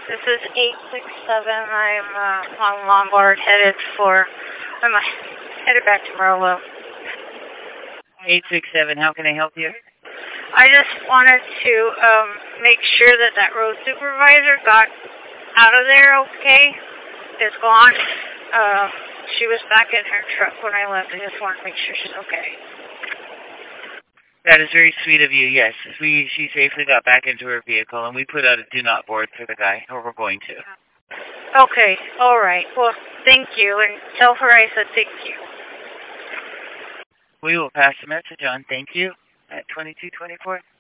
This is 867. I'm on Lombard, I'm headed back to Merlo. 867, how can I help you? I just wanted to make sure that road supervisor got out of there okay. It's gone. She was back in her truck when I left. I just wanted to make sure she's okay. That is very sweet of you, yes. She safely got back into her vehicle, and we put out a do not board for the guy, or we're going to. Okay, all right. Well, thank you, and tell her I said thank you. We will pass the message on. Thank you at 2224.